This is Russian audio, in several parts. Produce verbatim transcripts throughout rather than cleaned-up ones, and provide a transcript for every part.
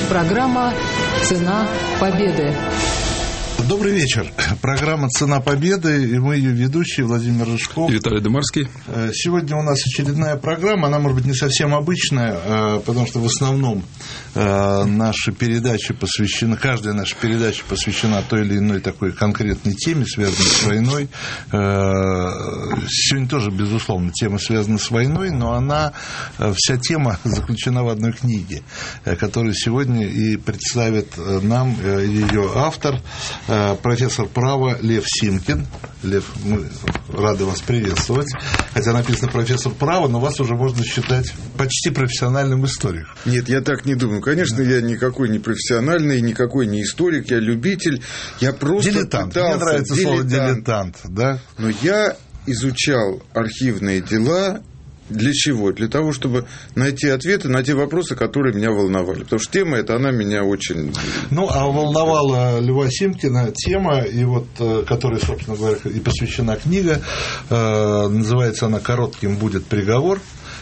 Программа «Цена победы». Добрый вечер. Программа «Цена победы», и мы ее ведущие Владимир Рыжков. Виталий Демарский. Сегодня у нас очередная программа, она, может быть, не совсем обычная, потому что в основном наши передачи посвящены, каждая наша передача посвящена той или иной такой конкретной теме, связанной с войной. Сегодня тоже, безусловно, тема связана с войной, но она, вся тема заключена в одной книге, которую сегодня и представит нам ее автор, профессор права Лев Симкин. Лев, мы рады вас приветствовать. Хотя написано профессор права, но вас уже можно считать почти профессиональным историком. Нет, я так не думаю. Конечно, я никакой не профессиональный, никакой не историк, я любитель. Я просто дилетант. пытался... Мне нравится дилетант. слово дилетант, да? Но я изучал архивные дела. Для чего? Для того, чтобы найти ответы на те вопросы, которые меня волновали. Потому что тема эта, она меня очень... Ну, а волновала Льва Симкина тема, и вот, которой, собственно говоря, и посвящена книга, называется она «Коротким будет приговор».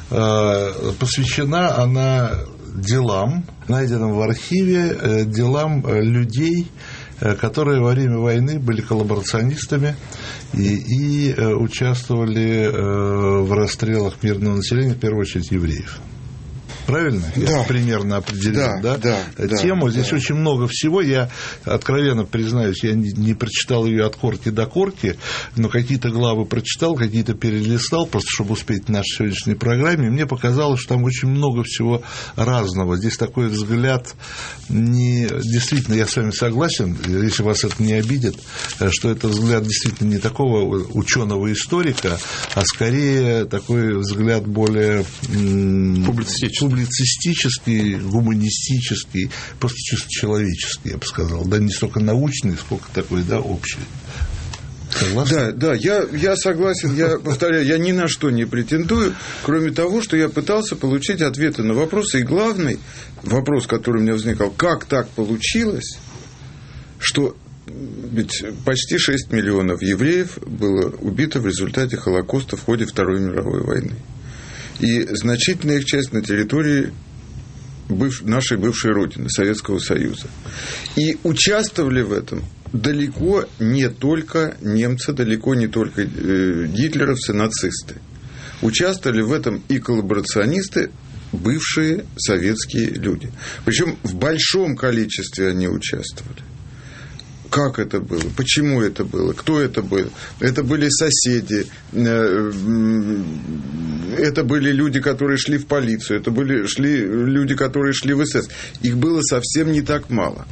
Посвящена она делам, найденным в архиве, делам людей, которые во время войны были коллаборационистами и, и участвовали в расстрелах мирного населения, в первую очередь евреев. Правильно? Да. Я примерно определил, да, да? Да, тему. да, Здесь да. очень много всего. Я, откровенно признаюсь, я не, не прочитал ее от корки до корки, но какие-то главы прочитал, какие-то перелистал, просто чтобы успеть в нашей сегодняшней программе. Мне показалось, что там очень много всего разного. Здесь такой взгляд, не... действительно, я с вами согласен, если вас это не обидит, что это взгляд действительно не такого ученого-историка, а скорее такой взгляд более публицистический. публицистический, гуманистический, просто чисто человеческий, я бы сказал. Да, не столько научный, сколько такой, да, общий. Согласен? Да, да, я, я согласен, я повторяю, я ни на что не претендую, кроме того, что я пытался получить ответы на вопросы. И главный вопрос, который у меня возникал, как так получилось, что ведь почти шесть миллионов евреев было убито в результате Холокоста в ходе Второй мировой войны. И значительная их часть на территории быв... нашей бывшей родины, Советского Союза. И участвовали в этом далеко не только немцы, далеко не только э, гитлеровцы, нацисты. Участвовали в этом и коллаборационисты, бывшие советские люди. Причем в большом количестве они участвовали. Как это было? Почему это было? Кто это был? Это были соседи, это были люди, которые шли в полицию, это были шли люди, которые шли в эс эс. Их было совсем не так мало.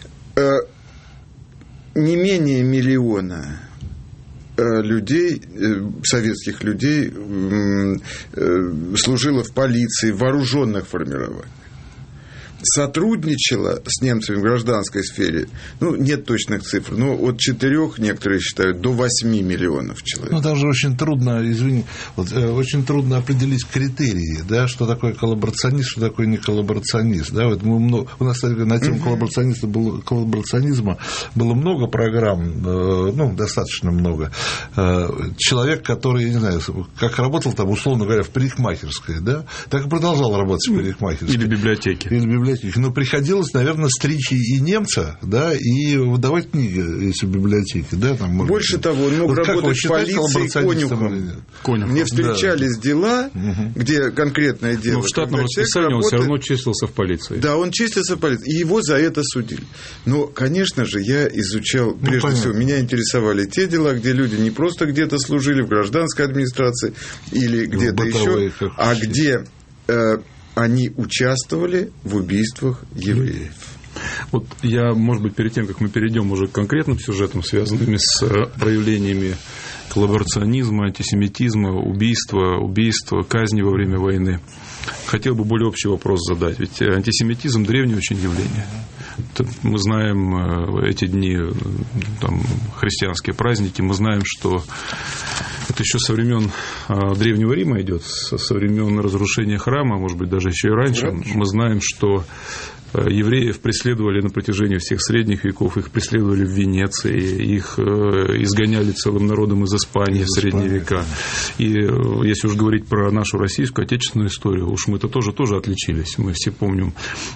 Не менее миллиона людей, советских людей, служило в полиции, в вооруженных формированиях. Сотрудничала с немцами в гражданской сфере, ну, нет точных цифр, но от четырех, некоторые считают, до восьми миллионов человек. Ну, даже очень трудно, извини, вот, э, очень трудно определить критерии, да, что такое коллаборационист, что такое не коллаборационист. Да, вот мы много, у нас на тему коллаборационизма было, коллаборационизма было много программ, э, ну, достаточно много. Э, человек, который, я не знаю, как работал там, условно говоря, в парикмахерской, да, так и продолжал работать в парикмахерской. Или библиотеке. Или библиотеке. Но приходилось, наверное, стричь и немца, да, и выдавать книги, если в библиотеке, да, там, может больше быть. того, он мог вот работать в полиции конюхом. конюхом. Мне встречались да. дела, угу. где конкретное дело. Но в штатном расписании он все равно числился в полиции. Да, он числился в полиции, и его за это судили. Но, конечно же, я изучал, ну, прежде понятно. всего, меня интересовали те дела, где люди не просто где-то служили в гражданской администрации или где-то еще, а где... Э, они участвовали в убийствах евреев. Вот я, может быть, перед тем, как мы перейдем уже к конкретным сюжетам, связанными с проявлениями коллаборационизма, антисемитизма, убийства, убийства, казни во время войны, хотел бы более общий вопрос задать. Ведь антисемитизм – древнее очень явление. Мы знаем эти дни, там, христианские праздники, мы знаем, что это еще со времен Древнего Рима идет, со времен разрушения храма, может быть, даже еще и раньше. Мы знаем, что Евреев преследовали на протяжении всех средних веков, их преследовали в Венеции, их изгоняли целым народом из Испании в средние века. И если уж говорить про нашу российскую отечественную историю, уж мы-то тоже, тоже отличились. Мы все помним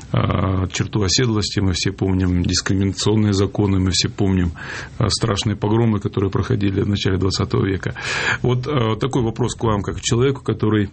черту оседлости, мы все помним дискриминационные законы, мы все помним страшные погромы, которые проходили в начале двадцатого века. Вот такой вопрос к вам, как к человеку, который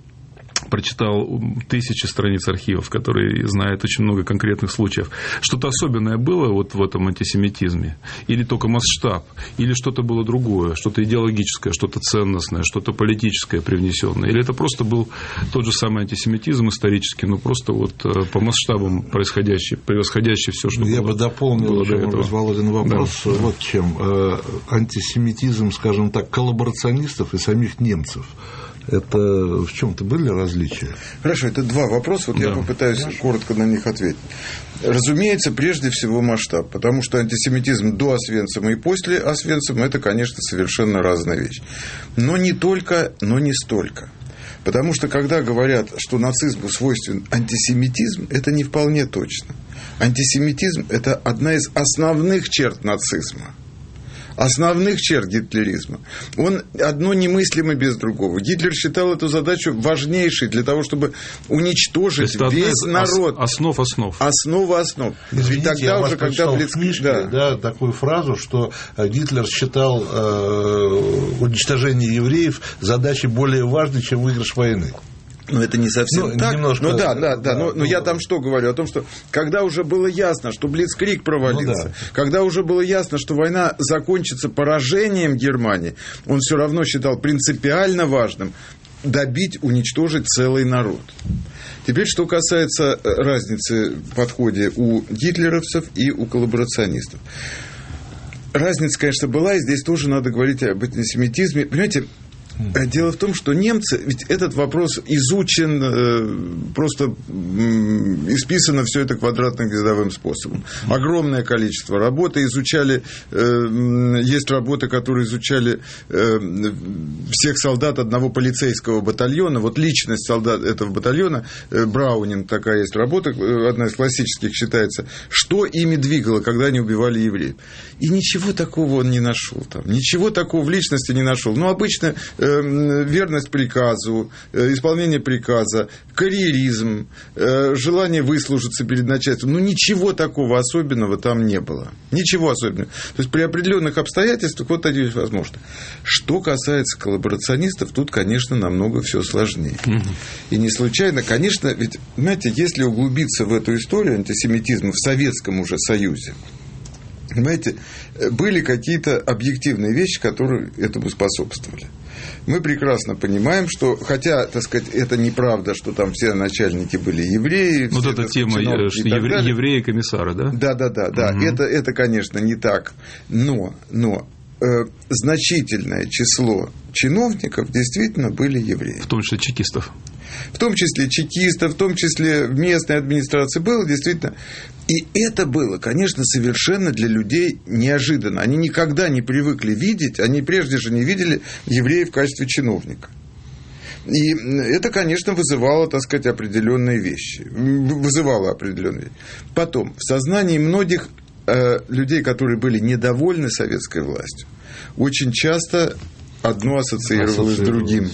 прочитал тысячи страниц архивов, который знает очень много конкретных случаев. Что-то особенное было вот в этом антисемитизме? Или только масштаб? Или что-то было другое? Что-то идеологическое, что-то ценностное, что-то политическое привнесенное? Или это просто был тот же самый антисемитизм исторический, но просто вот по масштабам происходящий, превосходящий все, что Я было? Я бы дополнил, чем Володин вопрос, да. Вот чем. Антисемитизм, скажем так, коллаборационистов и самих немцев. Это в чем-то были различия? Хорошо, это два вопроса, вот да. Я попытаюсь Хорошо. коротко на них ответить. Разумеется, прежде всего масштаб, потому что антисемитизм до Освенцима и после Освенцима – это, конечно, совершенно разная вещь. Но не только, но не столько. Потому что, когда говорят, что нацизму свойствен антисемитизм, это не вполне точно. Антисемитизм – это одна из основных черт нацизма. Основных черт гитлеризма. Он одно немыслимо без другого. Гитлер считал эту задачу важнейшей для того, чтобы уничтожить весь народ. Основ основ. Основа основ. Извините, Ведь тогда я уже, когда в книжке, да. Да, такую фразу, что Гитлер считал э, уничтожение евреев задачей более важной, чем выигрыш войны. Ну, это не совсем ну, так. Немножко, ну, да, да, да. да но, ну, но я там что говорю? О том, что когда уже было ясно, что Блицкриг провалился, ну, да. когда уже было ясно, что война закончится поражением Германии, он все равно считал принципиально важным добить, уничтожить целый народ. Теперь, что касается разницы в подходе у гитлеровцев и у коллаборационистов. Разница, конечно, была, и здесь тоже надо говорить об антисемитизме. Понимаете, дело в том, что немцы, ведь этот вопрос изучен, просто исписано все это квадратно-гнездовым способом. Огромное количество работы изучали, есть работы, которые изучали всех солдат одного полицейского батальона, вот личность солдат этого батальона, Браунинг, такая есть работа, одна из классических считается, что ими двигало, когда они убивали евреев. И ничего такого он не нашел там, ничего такого в личности не нашел. Ну, обычно верность приказу, исполнение приказа, карьеризм, желание выслужиться перед начальством. Ну, ничего такого особенного там не было. Ничего особенного. То есть, при определенных обстоятельствах вот такие возможно. Что касается коллаборационистов, тут, конечно, намного все сложнее. И не случайно, конечно, ведь, знаете, если углубиться в эту историю антисемитизма в Советском уже Союзе, понимаете, были какие-то объективные вещи, которые этому способствовали. Мы прекрасно понимаем, что, хотя, так сказать, это неправда, что там все начальники были евреи. Вот все, эта так, тема евре, евреи-комиссары, да? Да, да, да, да. Угу. Это, это, конечно, не так. Но, но э, значительное число чиновников действительно были евреи. В том числе чекистов. В том числе чекистов, в том числе в местной администрации было действительно. И это было, конечно, совершенно для людей неожиданно. Они никогда не привыкли видеть, они прежде же не видели евреев в качестве чиновника. И это, конечно, вызывало, так сказать, определенные вещи. Вызывало определенные вещи. Потом, в сознании многих э, людей, которые были недовольны советской властью, очень часто одно ассоциировалось с другим.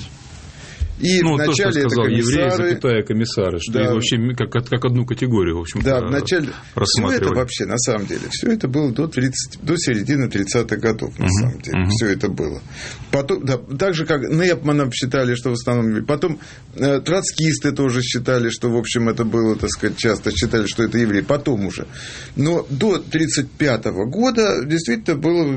И ну, вначале то, что сказал, это комиссары, евреи, запятая, комиссары, что да, их вообще как, как одну категорию, в общем-то, да, вначале рассматривали. Все это вообще, на самом деле, все это было до, тридцати, до середины тридцатых годов, на uh-huh, самом деле, uh-huh. все это было. Потом, да, так же, как Непмана считали, что в основном... Потом э, троцкисты тоже считали, что, в общем, это было, так сказать, часто считали, что это евреи. Потом уже. Но до тридцать пятого года действительно был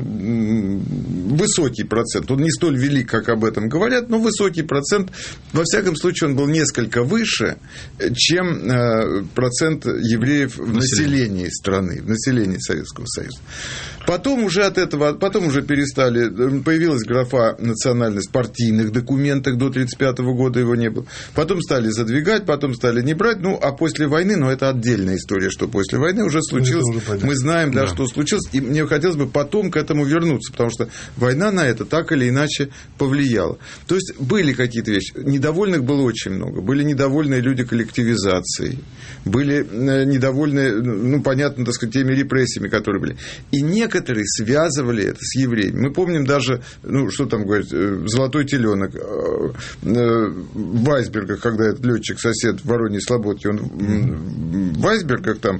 высокий процент. Он не столь велик, как об этом говорят, но высокий процент. Во всяком случае, он был несколько выше, чем э, процент евреев в населении страны, в населении Советского Союза. Потом уже от этого, потом уже перестали, появилась графа национальность в партийных документах, до тридцать пятого года его не было. Потом стали задвигать, потом стали не брать, ну, а после войны, ну, это отдельная история, что после войны уже случилось, уже мы знаем, да, да, что случилось, и мне хотелось бы потом к этому вернуться, потому что война на это так или иначе повлияла. То есть, были какие-то вещи. недовольных было очень много. Были недовольные люди коллективизацией, были недовольны, ну, понятно, так сказать, теми репрессиями, которые были. И некоторые связывали это с евреями. Мы помним даже, ну, что там говорить, «Золотой теленок» в айсбергах, когда этот летчик-сосед в Вороньей Слободке, он в айсбергах там...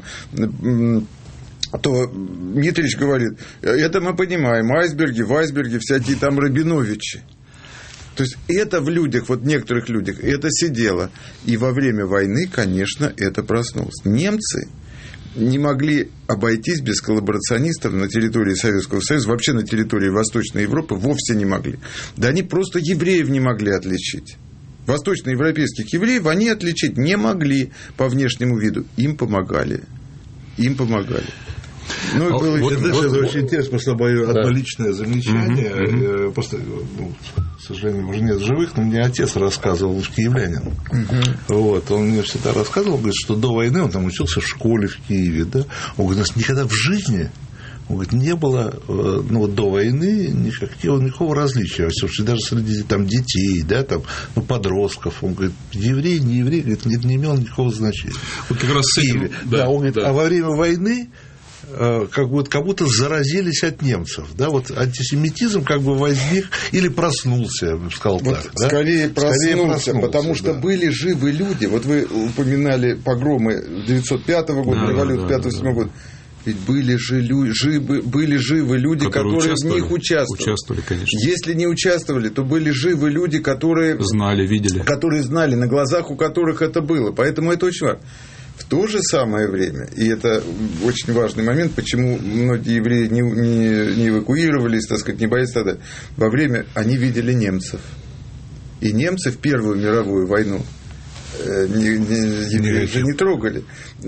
то Дмитриевич говорит, это мы понимаем, айсберги, в айсберге всякие там Рабиновичи. То есть это в людях, вот в некоторых людях, это сидело. И во время войны, конечно, это проснулось. Немцы не могли обойтись без коллаборационистов на территории Советского Союза, вообще на территории Восточной Европы вовсе не могли. Да они просто евреев не могли отличить. Восточноевропейских евреев они отличить не могли по внешнему виду. Им помогали. Им помогали. Ну, а, было вот, еще... знаешь, вот, это вот, очень интересно, просто мое одно да. личное замечание. Uh-huh, uh-huh. Просто, ну, к сожалению, уже нет живых, но мне отец рассказывал, уж киевлянин. Uh-huh. Вот, он мне всегда рассказывал, говорит, что до войны он там учился в школе в Киеве. Да? Он говорит, у нас никогда в жизни он говорит, не было, ну, вот до войны никакого, никакого различия. Даже среди там, детей, да, там, ну, подростков. Он говорит, еврей, не еврей, говорит, не, не имел никакого значения. Вот как раз с этим, да, да, он говорит, да. А во время войны как, бы, как будто заразились от немцев. Да, вот антисемитизм как бы возник или проснулся, я бы сказал вот так. Да? Скорее, проснулся, скорее проснулся, потому что да. были живы люди. Вот вы упоминали погромы девятьсот пятого года, да, революцию да, пятого-седьмого да, года. Ведь были, же, живы, были живы люди, которые, которые в них участвовали. Участвовали, конечно. Если не участвовали, то были живы люди, которые... Знали, видели. Которые знали, на глазах у которых это было. Поэтому это очень важно. В то же самое время, и это очень важный момент, почему многие евреи не, не, не эвакуировались, так сказать, не боялись тогда, во время они видели немцев. И немцы в Первую мировую войну не, не, евреев же не трогали.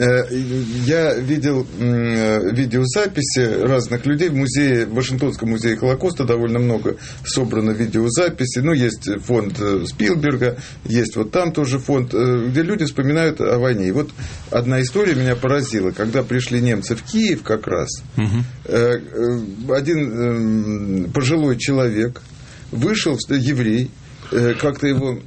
Я видел видеозаписи разных людей в музее, в Вашингтонском музее Холокоста довольно много собрано видеозаписей. Ну, есть фонд Спилберга, есть вот там тоже фонд, где люди вспоминают о войне. И вот одна история меня поразила. Когда пришли немцы в Киев как раз, угу. один пожилой человек вышел, еврей, как-то его...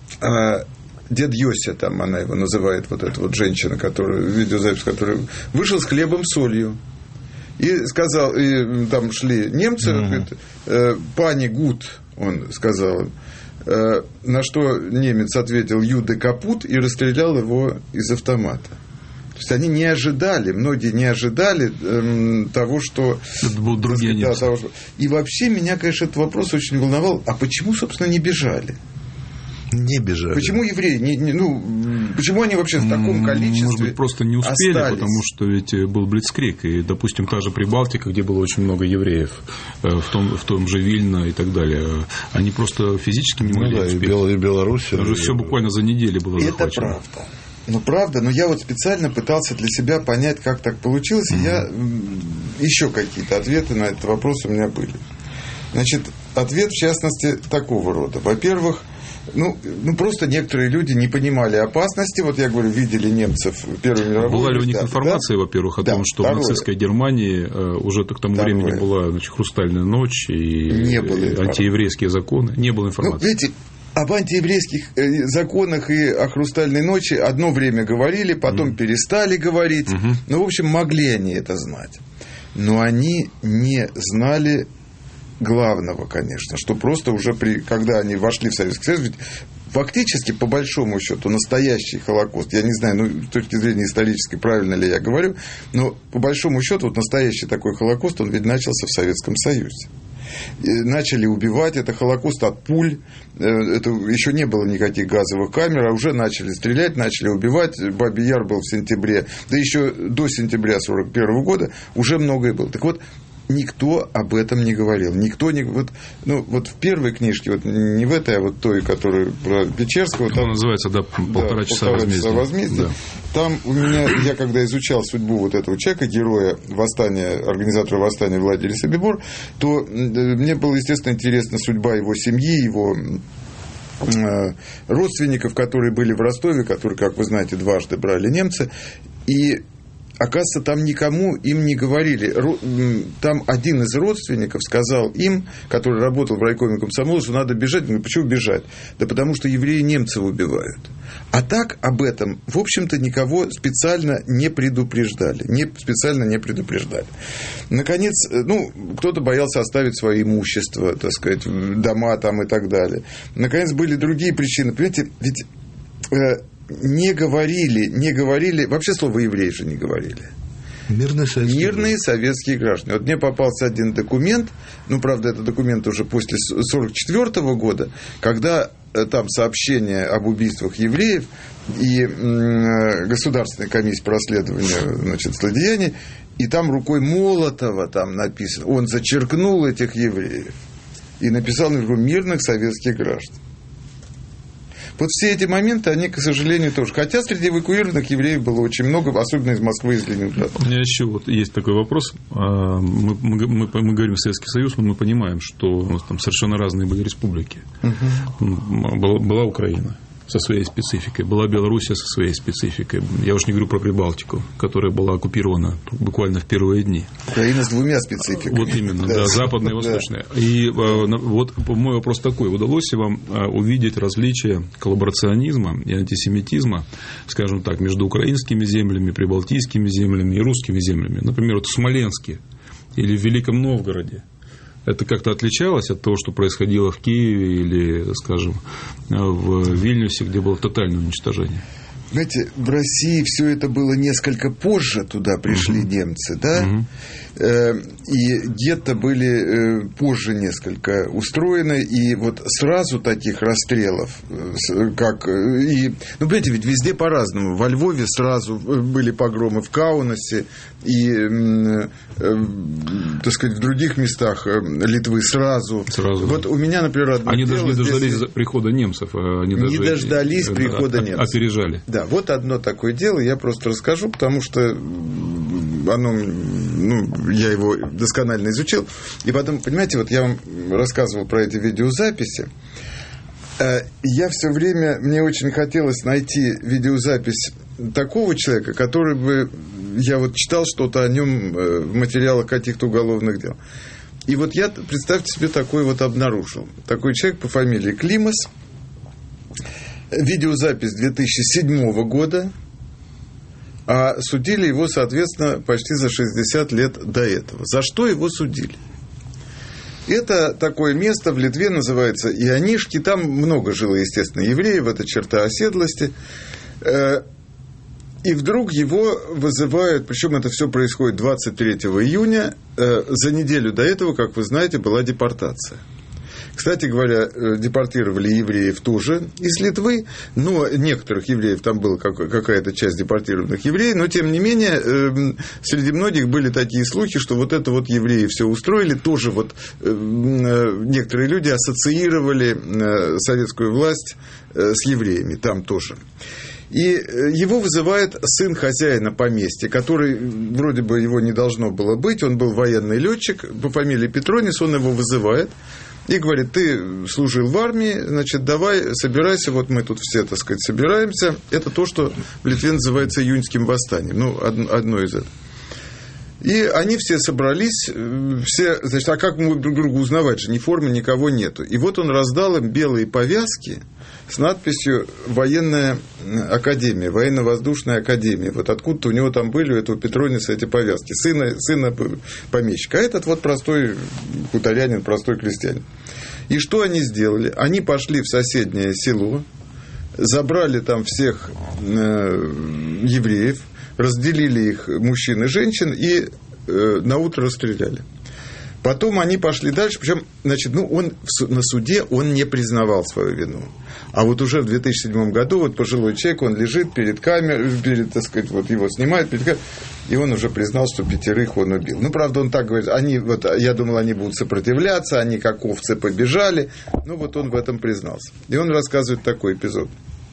Дед Йося, там она его называет, вот эта вот женщина, которая, видеозапись, которая вышел с хлебом, солью. И сказал, и там шли немцы, uh-huh. говорит, э, пани Гуд, он сказал им, э, на что немец ответил Юде капут и расстрелял его из автомата. То есть они не ожидали, многие не ожидали э, того, что... Это будут другие немцы. Да, того, что... И вообще меня, конечно, этот вопрос очень волновал. А почему, собственно, не бежали? Не бежали. Почему евреи? Не, не, ну, почему они вообще в таком количестве Может быть, просто не успели, остались? Потому что ведь был блицкриг. И, допустим, та же Прибалтика, где было очень много евреев, в том, в том же Вильно и так далее, они просто физически не могли ну, да, успеть. И Бел, и Белоруссия. Даже все буквально за неделю было Это захвачено. правда. Ну, правда, но я вот специально пытался для себя понять, как так получилось, mm-hmm. и я еще какие-то ответы на этот вопрос у меня были. Значит, ответ, в частности, такого рода. Во-первых, Ну, ну, просто некоторые люди не понимали опасности. Вот я говорю, видели немцев в Первой мировой. Была ли у них да, информация, да? во-первых, о да, том, что второе. в нацистской Германии уже к тому Второе. времени была, значит, хрустальная ночь и не было антиеврейские законы? Не было информации. Ну, видите, об антиеврейских законах и о хрустальной ночи одно время говорили, потом mm. перестали говорить. Mm-hmm. Ну, в общем, могли они это знать. Но они не знали главного, конечно, что просто уже при, когда они вошли в Советский Союз, ведь фактически, по большому счету, настоящий Холокост, я не знаю, ну, с точки зрения исторической, правильно ли я говорю, но по большому счету, вот настоящий такой Холокост, он ведь начался в Советском Союзе. И начали убивать, это Холокост от пуль, это еще не было никаких газовых камер, а уже начали стрелять, начали убивать. Бабий Яр был в сентябре, да еще до сентября сорок первого года уже многое было. Так вот, никто об этом не говорил. Никто не... Вот, ну, вот в первой книжке, вот не в этой, а вот той, которая про Печерского... Там называется, да, полтора да, часа полтора возмездия. Часа возмездия. Да. Там у меня, я когда изучал судьбу вот этого человека, героя восстания, организатора восстания Владимира Собибор, то мне было, естественно, интересна судьба его семьи, его родственников, которые были в Ростове, которые, как вы знаете, дважды брали немцы. И оказывается, там никому им не говорили. Там один из родственников сказал им, который работал в райкоме комсомола, что надо бежать. Я говорю, почему бежать? Да потому что евреи немцев убивают. А так об этом, в общем-то, никого специально не предупреждали. Не, специально не предупреждали. Наконец, ну, кто-то боялся оставить свое имущество, так сказать, дома там и так далее. Наконец, были другие причины. Понимаете, ведь... Не говорили, не говорили, вообще слово еврей же не говорили. Мирные советские, Мирные советские граждане. Вот мне попался один документ, ну, правда, это документ уже после сорок четвёртого года, когда там сообщение об убийствах евреев и Государственная комиссия по расследованию, значит, злодеяний, и там рукой Молотова там написано, он зачеркнул этих евреев и написал наверху мирных советских граждан. Вот все эти моменты, они, к сожалению, тоже. Хотя среди эвакуированных евреев было очень много, особенно из Москвы, из Ленинграда. У меня еще вот есть такой вопрос. Мы, мы, мы, мы говорим Советский Союз, но мы понимаем, что у нас там совершенно разные были республики. Угу. Была, была Украина со своей спецификой, была Белоруссия со своей спецификой. Я уж не говорю про Прибалтику, которая была оккупирована буквально в первые дни. Украина с двумя спецификами. Вот именно, да, да, западная и восточная. Да. И вот мой вопрос такой. Удалось ли вам увидеть различия коллаборационизма и антисемитизма, скажем так, между украинскими землями, прибалтийскими землями и русскими землями? Например, вот в Смоленске или в Великом Новгороде. Это как-то отличалось от того, что происходило в Киеве или, скажем, в Вильнюсе, где было тотальное уничтожение? Знаете, в России все это было несколько позже, туда пришли uh-huh. немцы, да, uh-huh. и гетто были позже несколько устроены, и вот сразу таких расстрелов, как, и, ну, понимаете, ведь везде по-разному, во Львове сразу были погромы, в Каунасе, и, так сказать, в других местах Литвы сразу. сразу вот да. У меня, например, одно Они дело, даже не дождались здесь... прихода немцев, они не даже дождались эти... прихода от, немцев. Опережали. Да, вот одно такое дело, я просто расскажу, потому что оно, ну, я его досконально изучил. И потом, понимаете, вот я вам рассказывал про эти видеозаписи. Я все время, мне очень хотелось найти видеозапись такого человека, который бы, я вот читал что-то о нем в материалах каких-то уголовных дел. И вот я, представьте себе, такой вот обнаружил. Такой человек по фамилии Климас. Видеозапись две тысячи седьмого года, а судили его, соответственно, почти за шестьдесят лет до этого. За что его судили? Это такое место в Литве, называется Ионишки. Там много жило, естественно, евреев, это черта оседлости. И вдруг его вызывают, причем это все происходит двадцать третьего июня, за неделю до этого, как вы знаете, была депортация. Кстати говоря, депортировали евреев тоже из Литвы, но некоторых евреев, там была какая-то часть депортированных евреев, но тем не менее среди многих были такие слухи, что вот это вот евреи все устроили, тоже вот некоторые люди ассоциировали советскую власть с евреями, там тоже. И его вызывает сын хозяина поместья, который, вроде бы его не должно было быть, он был военный летчик по фамилии Петронис, он его вызывает. И говорит, ты служил в армии, значит, давай, собирайся, вот мы тут все, так сказать, собираемся. Это то, что в Литве называется июньским восстанием, ну, одно из этого. И они все собрались, все, значит, а как мы друг друга узнавать же, ни формы, никого нету. И вот он раздал им белые повязки с надписью «Военная академия», «Военно-воздушная академия». Вот откуда-то у него там были, у этого Петрониса, эти повязки, сына, сына помещика. А этот вот простой хуторянин, простой крестьянин. И что они сделали? Они пошли в соседнее село, забрали там всех э, евреев, разделили их мужчин и женщин и э, наутро расстреляли. Потом они пошли дальше, причем, значит, ну, он на суде он не признавал свою вину. А вот уже в две тысячи седьмом году вот пожилой человек, он лежит перед камерой, перед, так сказать, вот его снимают перед камерой, и он уже признал, что пятерых он убил. Ну, правда, он так говорит, они, вот, я думал, они будут сопротивляться, они как овцы побежали, ну, вот он в этом признался. И он рассказывает такой эпизод.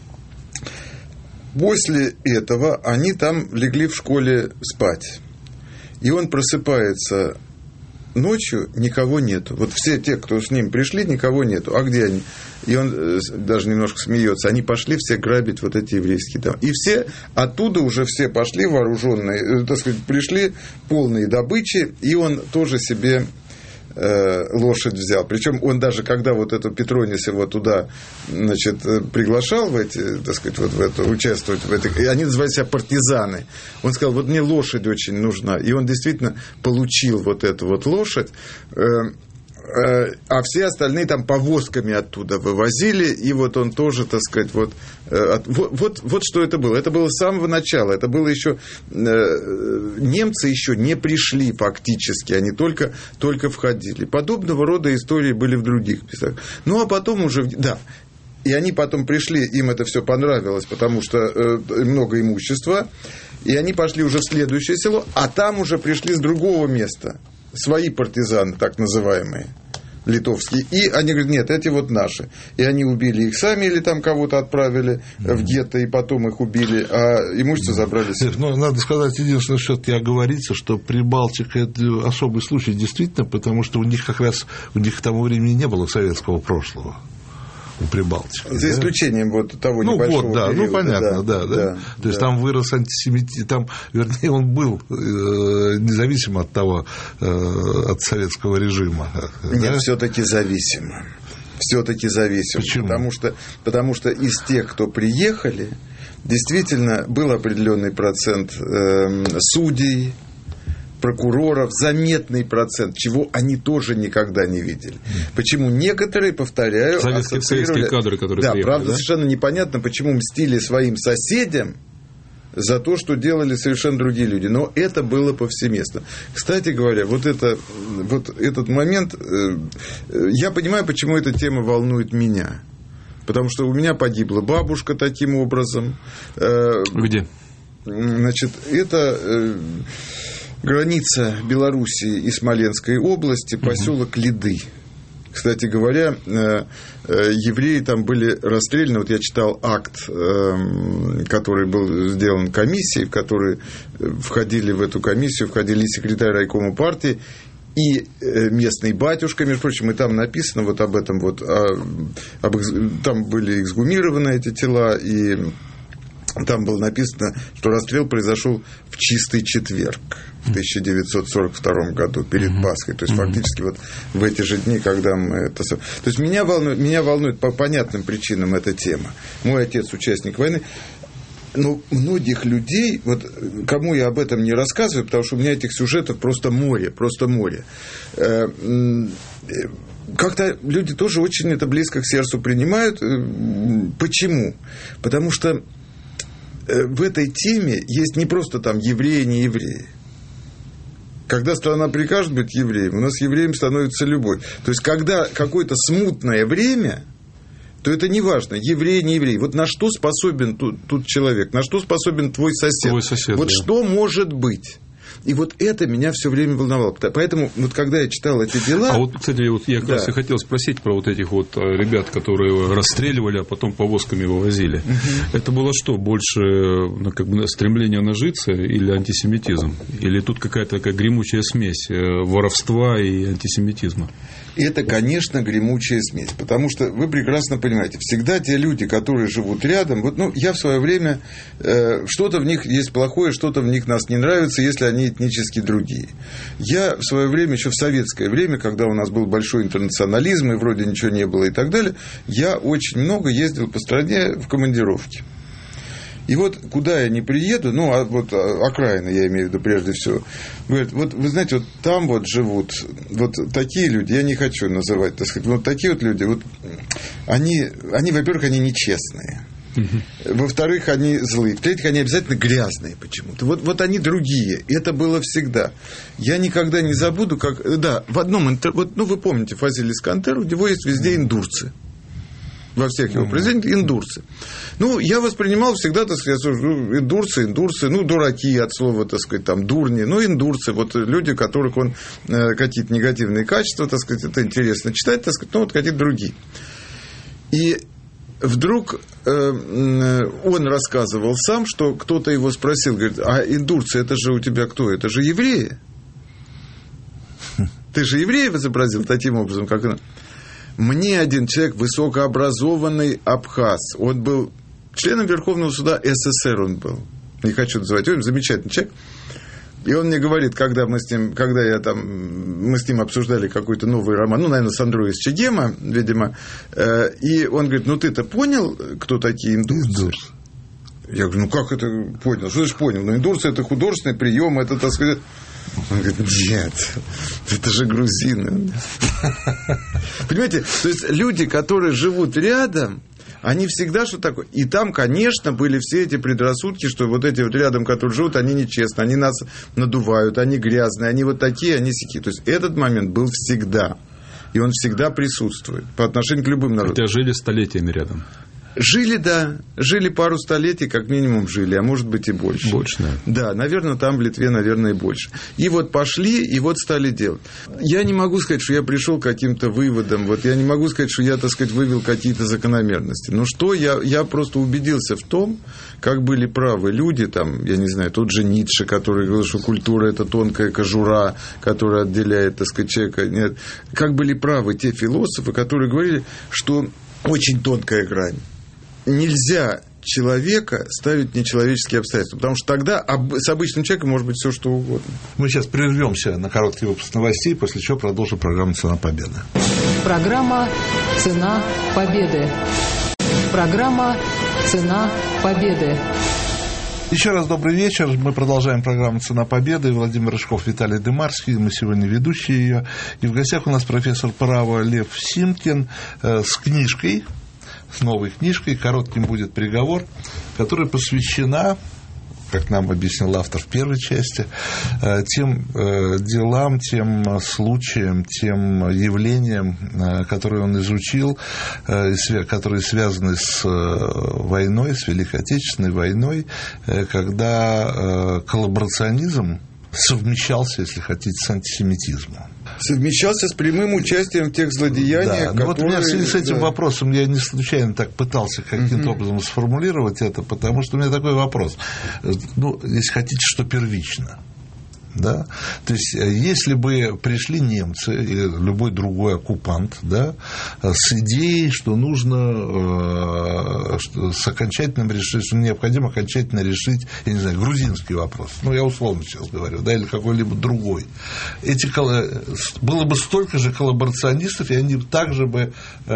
После этого они там легли в школе спать. И он просыпается ночью никого нету. Вот все те, кто с ним пришли, никого нету. А где они? И он даже немножко смеется. Они пошли все грабить вот эти еврейские дома. И все оттуда уже все пошли вооруженные, так сказать, пришли полные добычи, и он тоже себе лошадь взял. Причем он даже, когда вот эту Петронис его туда, значит, приглашал в эти, так сказать, вот в это, участвовать в этой, и они называют себя партизаны. Он сказал, вот мне лошадь очень нужна. И он действительно получил вот эту вот лошадь. А все остальные там повозками оттуда вывозили, и вот он тоже, так сказать, вот, вот, вот, вот что это было. Это было с самого начала, это было еще, немцы еще не пришли фактически, они только, только входили. Подобного рода истории были в других местах. Ну, а потом уже, да, и они потом пришли, им это все понравилось, потому что много имущества, и они пошли уже в следующее село, а там уже пришли с другого места. Свои партизаны, так называемые, литовские. И они говорят, нет, эти вот наши. И они убили их сами или там кого-то отправили mm-hmm. в гетто, и потом их убили, а имущество забрали себе. Ну, надо сказать единственное, что все-таки оговориться, что Прибалтика – это особый случай действительно, потому что у них как раз, у них к тому времени не было советского прошлого. У Прибалтики. За да? исключением вот того ну, небольшого вот, да, периода. Ну, понятно, да. да, да. да То да. есть, там вырос антисемитизм, там, вернее, он был э, независимо от того, э, от советского режима. Нет, да? все-таки зависимо. Все-таки зависимо. Почему? Потому что, потому что из тех, кто приехали, действительно был определенный процент э, судей, прокуроров, заметный процент, чего они тоже никогда не видели. Почему некоторые, повторяю, советские, советские кадры, которые да, приехали, правда, да? совершенно непонятно, почему мстили своим соседям за то, что делали совершенно другие люди. Но это было повсеместно. Кстати говоря, вот, это, вот этот момент, я понимаю, почему эта тема волнует меня. Потому что у меня погибла бабушка таким образом. Где? Значит, это граница Белоруссии и Смоленской области, поселок Лиды. Кстати говоря, евреи там были расстреляны. Вот я читал акт, который был сделан комиссией, в который входили в эту комиссию, входили и секретарь райкома партии, и местный батюшка, между прочим, и там написано вот об этом, вот, об, там были эксгумированы эти тела, и там было написано, что расстрел произошел в чистый четверг в тысяча девятьсот сорок втором году, перед Пасхой. То есть, фактически, вот в эти же дни, когда мы это... То есть, меня волнует, меня волнует по понятным причинам эта тема. Мой отец участник войны. Но многих людей, вот кому я об этом не рассказываю, потому что у меня этих сюжетов просто море, просто море. Как-то люди тоже очень это близко к сердцу принимают. Почему? Потому что в этой теме есть не просто там евреи, не евреи. Когда страна прикажет быть евреем, у нас евреем становится любой. То есть, когда какое-то смутное время, то это не важно, еврей, не еврей. Вот на что способен тут, тут человек, на что способен твой сосед. Твой сосед вот да. Что может быть? И вот это меня все время волновало. Поэтому, вот когда я читал эти дела... А вот, кстати, вот я как да. раз и хотел спросить про вот этих вот ребят, которые расстреливали, а потом повозками вывозили. Угу. Это было что, больше ну, как бы стремление нажиться или антисемитизм? Или тут какая-то такая гремучая смесь воровства и антисемитизма? Это, конечно, гремучая смесь, потому что вы прекрасно понимаете, всегда те люди, которые живут рядом, вот, ну, я в свое время, э, что-то в них есть плохое, что-то в них нас не нравится, если они этнически другие. Я в свое время, еще в советское время, когда у нас был большой интернационализм, и вроде ничего не было и так далее, я очень много ездил по стране в командировки. И вот куда я не приеду, ну, а вот окраины, я имею в виду прежде всего, говорят, вот вы знаете, вот там вот живут вот такие люди, я не хочу называть, так сказать, вот такие вот люди, вот они, они во-первых, они нечестные, uh-huh. во-вторых, они злые, в-третьих, они обязательно грязные почему-то, вот, вот они другие, это было всегда. Я никогда не забуду, как, да, в одном, интер... вот, ну, вы помните Фазиль Искандер, у него есть везде индурцы. Во всех его произведениях индурцы. Ну, я воспринимал всегда, так сказать, индурцы, индурцы, ну, дураки от слова, так сказать, там, дурни, ну, индурцы, вот люди, у которых он э, какие-то негативные качества, так сказать, это интересно читать, так сказать, ну, вот какие-то другие. И вдруг э, он рассказывал сам, что кто-то его спросил, говорит, а индурцы, это же у тебя кто? Это же евреи. Ты же евреев изобразил таким образом, как он. Мне один человек, высокообразованный абхаз, он был членом Верховного суда СССР, он был, не хочу называть, он замечательный человек, и он мне говорит, когда мы с ним, когда я там, мы с ним обсуждали какой-то новый роман, ну, наверное, Сандро из Чегема, видимо, э, и он говорит, ну, ты-то понял, кто такие индурцы? Я говорю, ну, как это понял? Что же понял? Ну, индурцы – это художественный прием, это, так сказать... Он говорит, нет, это же грузины. Понимаете, то есть люди, которые живут рядом, они всегда что такое. И там, конечно, были все эти предрассудки, что вот эти вот рядом, которые живут, они нечестны, они нас надувают, они грязные, они вот такие, они сякие. То есть этот момент был всегда. И он всегда присутствует по отношению к любым народам. Хотя жили столетиями рядом. Жили, да, жили пару столетий, как минимум жили, а может быть и больше. Больше, да. Да, наверное, там в Литве, наверное, и больше. И вот пошли, и вот стали делать. Я не могу сказать, что я пришел к каким-то выводам, вот я не могу сказать, что я, так сказать, вывел какие-то закономерности. Но что, я, я просто убедился в том, как были правы люди, там, я не знаю, тот же Ницше, который говорил, что культура – это тонкая кожура, которая отделяет, так сказать, человека. Нет. Как были правы те философы, которые говорили, что очень тонкая грань. Нельзя человека ставить в нечеловеческие обстоятельства, потому что тогда с обычным человеком может быть все что угодно. Мы сейчас прервемся на короткий выпуск новостей, после чего продолжим программу «Цена победы». Программа «Цена победы». Программа «Цена победы». Еще раз добрый вечер. Мы продолжаем программу «Цена победы». Владимир Рыжков, Виталий Дымарский. Мы сегодня ведущие ее. И в гостях у нас профессор права Лев Симкин э, с книжкой, с новой книжкой «Коротким будет приговор», которая посвящена, как нам объяснил автор в первой части, тем делам, тем случаям, тем явлениям, которые он изучил, которые связаны с войной, с Великой Отечественной войной, когда коллаборационизм совмещался, если хотите, с антисемитизмом. Совмещался с прямым участием в тех злодеяниях, да, которые... Вот у меня в связи с этим да. вопросом, я не случайно так пытался каким-то uh-huh. образом сформулировать это, потому что у меня такой вопрос. Ну, если хотите, что первично. Да? То есть, если бы пришли немцы или любой другой оккупант, да, с идеей, что нужно что с окончательным решить, что необходимо окончательно решить, я не знаю, грузинский вопрос, ну, я условно сейчас говорю, да, или какой-либо другой, эти, было бы столько же коллаборационистов, и они также бы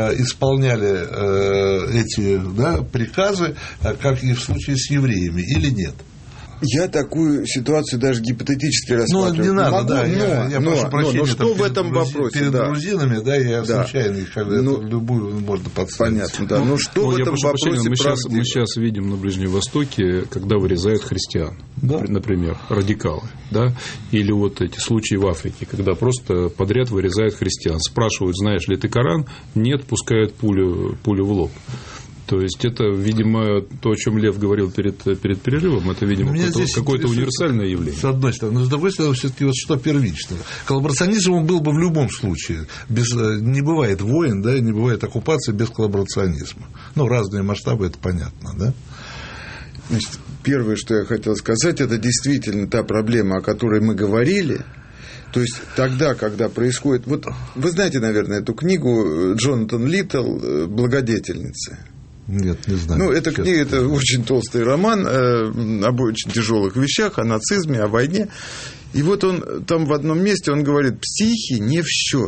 исполняли эти, да, приказы, как и в случае с евреями, или нет? Я такую ситуацию даже гипотетически рассматриваю. Ну, не надо, могу, да, но, я, я но, прошу но, прощения. но что в этом грузи, вопросе? Перед да. грузинами, да, я да. случайно их, ну, любую можно подставить. Понятно, да. Ну, но что ну, в я этом прошу вопросе прощения, мы сейчас, правдиво? мы сейчас видим на Ближнем Востоке, когда вырезают христиан, да. например, радикалы, да, или вот эти случаи в Африке, когда просто подряд вырезают христиан. Спрашивают, знаешь ли ты Коран? Нет, пускают пулю, пулю в лоб. То есть, это, видимо, то, о чем Лев говорил перед, перед перерывом, это, видимо, какое-то, какое-то универсальное явление. С одной стороны. Но с другой стороны, все-таки вот что первично. Коллаборационизм он был бы в любом случае. Без, не бывает войн, да, не бывает оккупации без коллаборационизма. Ну, разные масштабы, это понятно, да? Значит, первое, что я хотел сказать, это действительно та проблема, о которой мы говорили. То есть, тогда, когда происходит... Вот вы знаете, наверное, эту книгу Джонатан Литтл «Благодетельницы». Нет, не знаю. Ну, эта книга, это очень толстый роман э, об очень тяжелых вещах, о нацизме, о войне. И вот он там в одном месте он говорит: психи не в счет.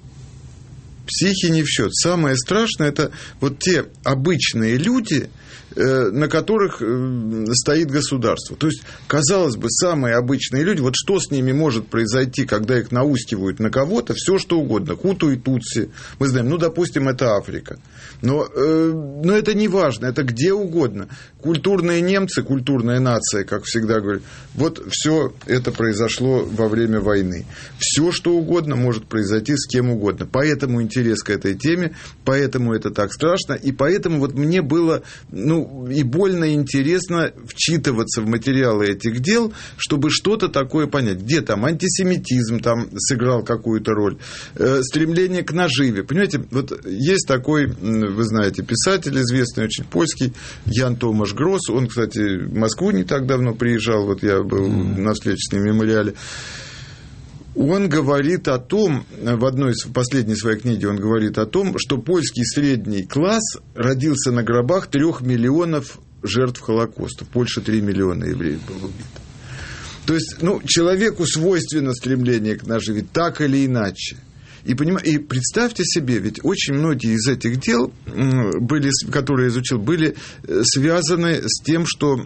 Психи не в счет. Самое страшное — это вот те обычные люди, на которых стоит государство. То есть, казалось бы, самые обычные люди, вот что с ними может произойти, когда их наускивают на кого-то, все что угодно, хуту и тутси, мы знаем, ну, допустим, это Африка. Но, но это не важно, это где угодно. Культурные немцы, культурная нация, как всегда говорят, вот все это произошло во время войны. Все что угодно может произойти с кем угодно. Поэтому интерес к этой теме, поэтому это так страшно, и поэтому вот мне было... Ну, и больно интересно вчитываться в материалы этих дел, чтобы что-то такое понять. Где там антисемитизм там сыграл какую-то роль, э, стремление к наживе. Понимаете, вот есть такой, вы знаете, писатель известный, очень польский, Ян Томаш Гросс. Он, кстати, в Москву не так давно приезжал, вот я был mm. на встрече с ним в мемориале. Он говорит о том, в одной из последней своей книги он говорит о том, что польский средний класс родился на гробах трех миллионов жертв Холокоста. В Польше три миллиона евреев было убито. То есть, ну, человеку свойственно стремление к наживе так или иначе. И, поним... и представьте себе, ведь очень многие из этих дел, были, которые я изучил, были связаны с тем, что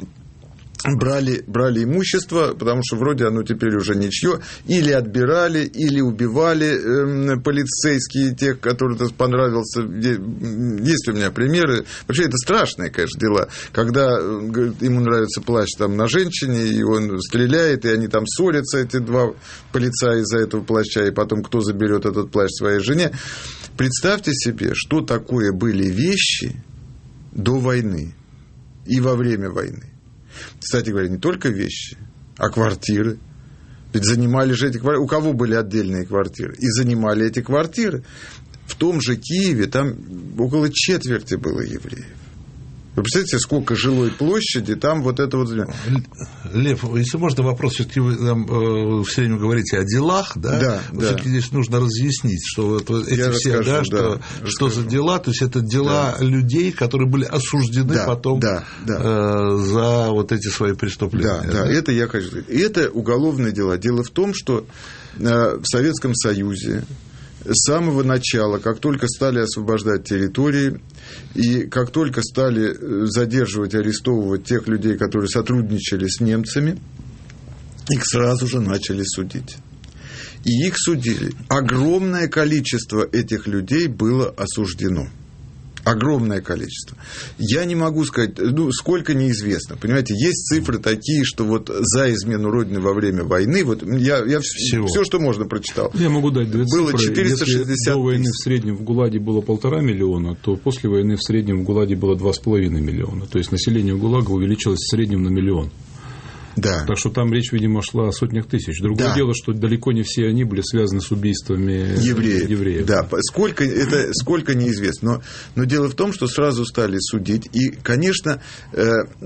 брали, брали имущество, потому что вроде оно теперь уже ничье, или отбирали, или убивали э, полицейские, тех, которым это понравился. Есть у меня примеры. Вообще это страшные, конечно, дела. Когда говорит, ему нравится плащ там, на женщине, и он стреляет, и они там ссорятся, эти два полицая из-за этого плаща, и потом кто заберет этот плащ своей жене. Представьте себе, что такое были вещи до войны и во время войны. Кстати говоря, не только вещи, а квартиры. Ведь занимали же эти квартиры. У кого были отдельные квартиры? И занимали эти квартиры. В том же Киеве там около четверти было евреев. Вы представляете, сколько жилой площади, там вот это вот... Лев, если можно вопрос, все-таки вы там э, все время говорите о делах, да? Да, вот да. Все-таки здесь нужно разъяснить, что вот эти Я все, расскажу, да, что, да, что за дела, то есть это дела да. людей, которые были осуждены да, потом да, да. Э, за вот эти свои преступления. Да, да, да, это я хочу сказать. И это уголовные дела. Дело в том, что э, в Советском Союзе с самого начала, как только стали освобождать территории, и как только стали задерживать, арестовывать тех людей, которые сотрудничали с немцами, их сразу же начали судить. И их судили. Огромное количество этих людей было осуждено. Огромное количество. Я не могу сказать, ну, сколько неизвестно. Понимаете, есть цифры такие, что вот за измену Родины во время войны, вот я, я все, что можно прочитал. Я могу дать две было цифры. четыреста шестьдесят Если до войны в среднем в ГУЛАГе было полтора миллиона, то после войны в среднем в ГУЛАГе было два с половиной миллиона. То есть население ГУЛАГа увеличилось в среднем на миллион. Да. Так что там речь, видимо, шла о сотнях тысяч. Другое да. дело, что далеко не все они были связаны с убийствами евреев. евреев. Да, сколько, это, сколько неизвестно. Но, но дело в том, что сразу стали судить. И, конечно, э,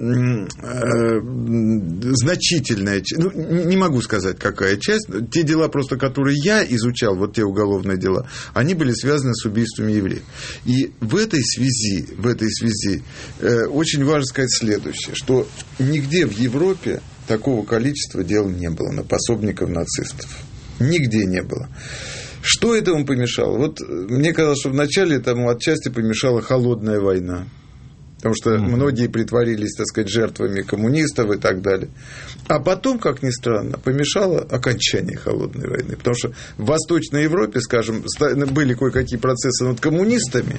э, значительная часть, ну, не могу сказать, какая часть, те дела, просто которые я изучал, вот те уголовные дела, они были связаны с убийствами евреев. И в этой связи, в этой связи э, очень важно сказать следующее, что нигде в Европе такого количества дел не было на пособников нацистов. Нигде не было. Что этому помешало? Вот мне казалось, что вначале этому отчасти помешала холодная война. Потому что mm-hmm. многие притворились, так сказать, жертвами коммунистов и так далее. А потом, как ни странно, помешало окончание холодной войны. Потому что в Восточной Европе, скажем, были кое-какие процессы над коммунистами,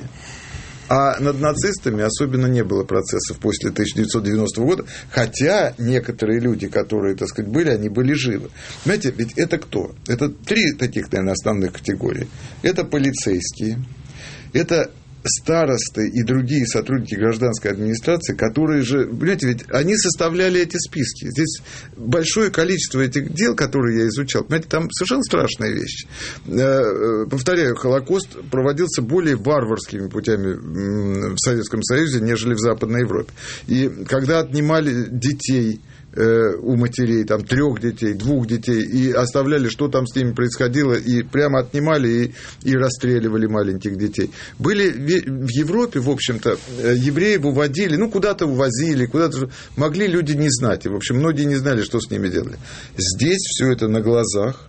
а над нацистами особенно не было процессов после тысяча девятьсот девяностого года, хотя некоторые люди, которые, так сказать, были, они были живы. Понимаете, ведь это кто? Это три таких, наверное, основных категории. Это полицейские, это старосты и другие сотрудники гражданской администрации, которые же, понимаете, ведь они составляли эти списки. Здесь большое количество этих дел, которые я изучал, понимаете, там совершенно страшные вещи. Повторяю, Холокост проводился более варварскими путями в Советском Союзе, нежели в Западной Европе. И когда отнимали детей у матерей, там, трех детей, двух детей, и оставляли, что там с ними происходило, и прямо отнимали и, и расстреливали маленьких детей. Были в Европе, в общем-то, евреев уводили, ну, куда-то увозили, куда-то могли люди не знать, и, в общем, многие не знали, что с ними делали. Здесь все это на глазах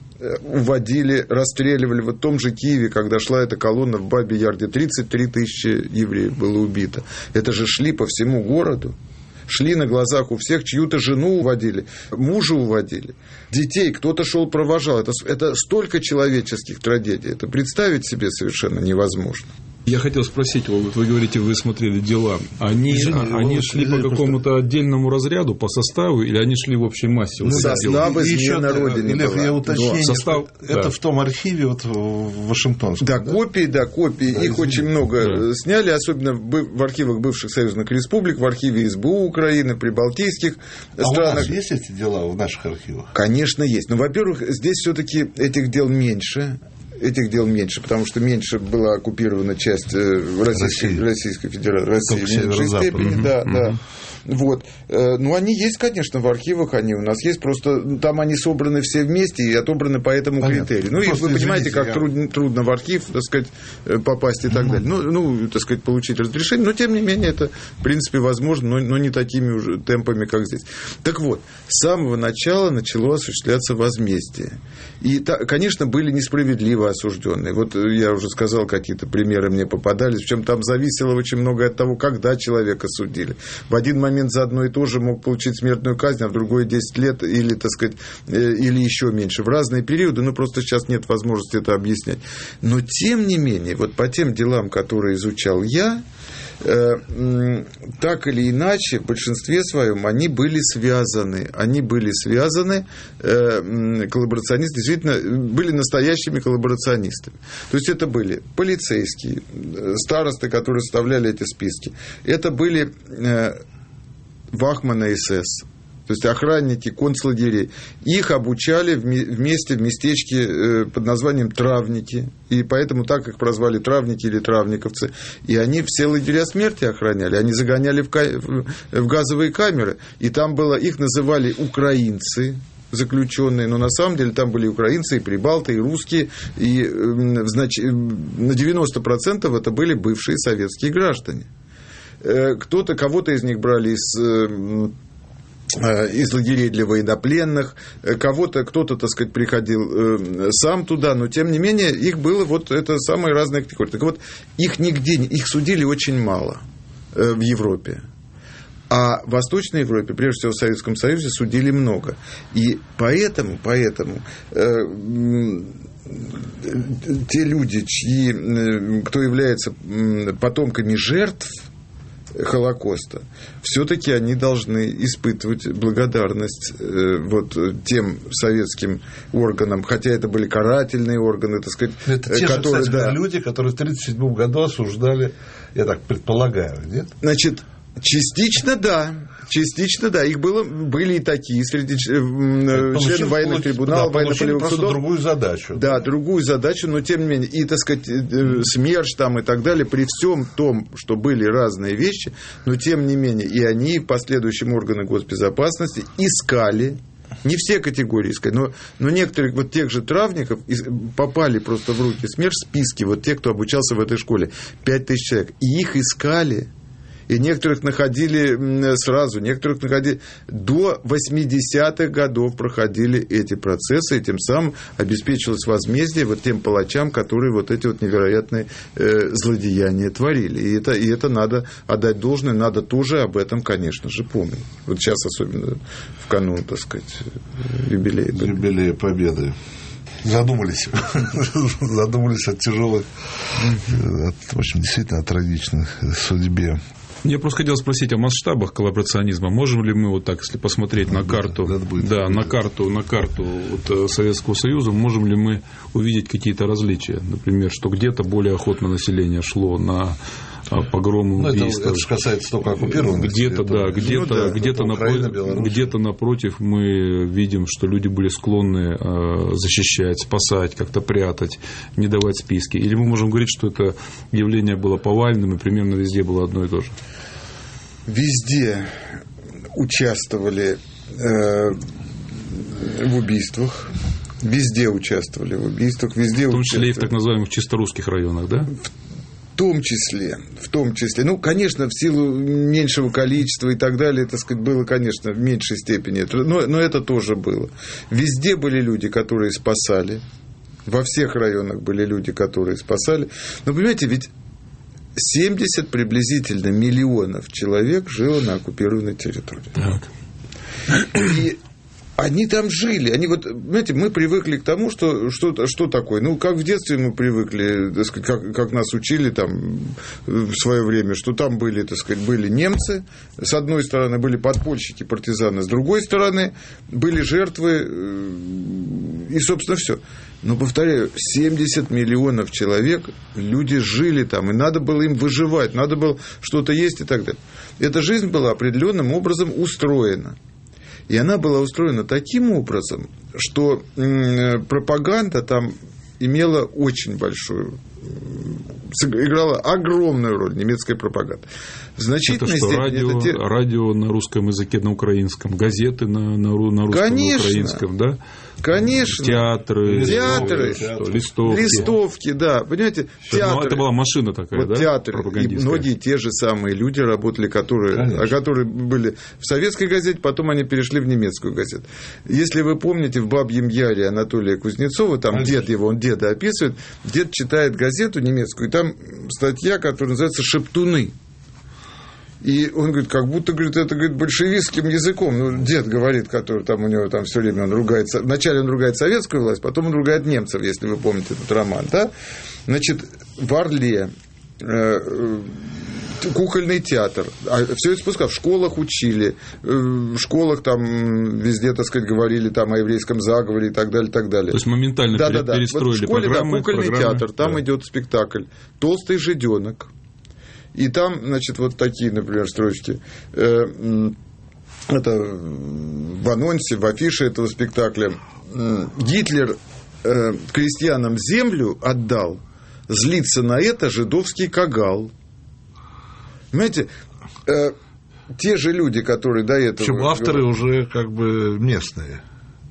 уводили, расстреливали. Вот в том же Киеве, когда шла эта колонна в Бабе-Ярде, тридцать три тысячи евреев было убито. Это же шли по всему городу. Шли на глазах у всех, чью-то жену уводили, мужа уводили, детей, кто-то шел провожал. Это, это столько человеческих трагедий. Это представить себе совершенно невозможно. Я хотел спросить, вот вы говорите, вы смотрели дела, они, Извини, они вы, шли извини, по какому-то отдельному разряду, по составу, или они шли в общей массе? Ну, состав измены Родине Лев, была. я уточнение, Состав, это да. в том архиве вот, в Вашингтонском. Да, да, копии, да, копии. Да, их извини. Очень много да. сняли, особенно в архивах бывших союзных республик, в архиве эс бэ у Украины, прибалтийских а странах. У нас есть эти дела в наших архивах? Конечно, есть. Но, во-первых, здесь все-таки этих дел меньше. Этих дел меньше, потому что меньше была оккупирована часть Российской, Российской Федерации, России в меньшей степени, да, mm-hmm. да. Вот. Ну, они есть, конечно, в архивах, они у нас есть, просто там они собраны все вместе и отобраны по этому Понятно. критерию. Ну, просто и вы понимаете, как я... трудно, трудно в архив, так сказать, попасть и так mm-hmm. далее. Ну, ну, так сказать, получить разрешение, но, тем не менее, это, в принципе, возможно, но, но не такими уже темпами, как здесь. Так вот, с самого начала начало осуществляться возмездие. И, конечно, были несправедливо осужденные. Вот я уже сказал, какие-то примеры мне попадались, причем там зависело очень многое от того, когда человека судили. В один момент за одно и то же мог получить смертную казнь, а в другой десять лет или, так сказать, или еще меньше. В разные периоды, ну, просто сейчас нет возможности это объяснять. Но, тем не менее, вот по тем делам, которые изучал я, так или иначе, в большинстве своем они были связаны, они были связаны, коллаборационисты действительно были настоящими коллаборационистами. То есть это были полицейские, старосты, которые составляли эти списки, это были вахманы СС, то есть охранники концлагерей. Их обучали вместе в местечке под названием Травники. И поэтому так их прозвали Травники или Травниковцы. И они все лагеря смерти охраняли. Они загоняли в, ка... в газовые камеры. И там было, их называли украинцы, заключенные, но на самом деле там были украинцы, и прибалты, и русские, и знач... на девяносто процентов это были бывшие советские граждане. Кто-то, кого-то из них брали из... из лагерей для военнопленных, кого-то, кто-то, так сказать, приходил э, сам туда, но, тем не менее, их было вот это самые разные категории. Так вот, их нигде, их судили очень мало э, в Европе. А в Восточной Европе, прежде всего в Советском Союзе, судили много. И поэтому, поэтому э, те люди, чьи, э, кто является потомками жертв Холокоста, все-таки они должны испытывать благодарность э, вот тем советским органам, хотя это были карательные органы, так сказать. Это те которые, же, кстати, да, люди, которые в тысяча девятьсот тридцать седьмом году осуждали, я так предполагаю, нет? Значит, частично да, частично да, их было, были и такие среди членов военных трибуналов, да, военно-полевых судов. другую задачу. Да, другую задачу, но тем не менее, и, так сказать, СМЕРШ там и так далее, при всем том, что были разные вещи, но тем не менее, и они, и последующим органы госбезопасности искали, не все категории искали, но, но некоторых вот тех же травников попали просто в руки СМЕРШ списки, вот те, кто обучался в этой школе, пять тысяч человек, и их искали. И некоторых находили сразу, некоторых находили до восьмидесятых годов проходили эти процессы, и тем самым обеспечивалось возмездие вот тем палачам, которые вот эти вот невероятные э, злодеяния творили. И это, и это надо отдать должное, надо тоже об этом, конечно же, помнить. Вот сейчас особенно в канун, так сказать, юбилея. Юбилея Победы. Задумались. Задумались о тяжелых, в общем, действительно о трагичной судьбе. Я просто хотел спросить о масштабах коллаборационизма. Можем ли мы вот так, если посмотреть на карту, да, на карту, на карту вот Советского Союза, можем ли мы увидеть какие-то различия? Например, что где-то более охотно население шло на погромы, ну, убийства. Это, это же касается только оккупированных. Где-то, да, где-то, ну, да, где-то, Украина, напротив, где-то напротив мы видим, что люди были склонны защищать, спасать, как-то прятать, не давать списки. Или мы можем говорить, что это явление было повальным и примерно везде было одно и то же? Везде участвовали э, в убийствах. Везде участвовали в убийствах. Везде в том числе и в так называемых чисто русских районах, да? В том числе, в том числе, ну, конечно, в силу меньшего количества и так далее, так сказать, было, конечно, в меньшей степени, но, но это тоже было. Везде были люди, которые спасали, во всех районах были люди, которые спасали. Но, понимаете, ведь семьдесят приблизительно миллионов человек жило на оккупированной территории. Так. И они там жили. Они вот, знаете, мы привыкли к тому, что, что, что такое. Ну, как в детстве мы привыкли, так сказать, как, как нас учили там в свое время, что там были, так сказать, были немцы, с одной стороны были подпольщики, партизаны, с другой стороны были жертвы, и, собственно, все. Но, повторяю, семьдесят миллионов человек, люди жили там, и надо было им выживать, надо было что-то есть и так далее. Эта жизнь была определенным образом устроена. И она была устроена таким образом, что пропаганда там имела очень большую играла огромную роль немецкая пропаганда. В значительной это что, степени радио, это те... радио на русском языке, на украинском, газеты на, на, на русском, Конечно. на украинском, да? Конечно. Театры, театры, что, листовки. листовки, да, понимаете, театры. Ну, это была машина такая, вот да? Театры. И многие те же самые люди работали, которые, которые были в советской газете, потом они перешли в немецкую газету. Если вы помните, в «Бабьем Яре» Анатолия Кузнецова, там Конечно. дед его, он деда описывает, дед читает газету немецкую, и там статья, которая называется «Шептуны». И он говорит, как будто, говорит, это, говорит, большевистским языком. Ну, дед говорит, который там у него там все время он ругается. Вначале он ругает советскую власть, потом он ругает немцев, если вы помните этот роман, да? Значит, в Орле э, кукольный театр. А все это спускал. В школах учили. В школах там везде, так сказать, говорили там о еврейском заговоре и так далее, так далее. То есть моментально да, пере- да, да. перестроили вот в школе, программы. Да, кукольный программы, театр. Там да. идет спектакль «Толстый жиденок». И там, значит, вот такие, например, строчки. Это в анонсе, в афише этого спектакля. Гитлер крестьянам землю отдал, злится на это жидовский кагал. Понимаете, те же люди, которые до этого... Причем авторы уже как бы местные.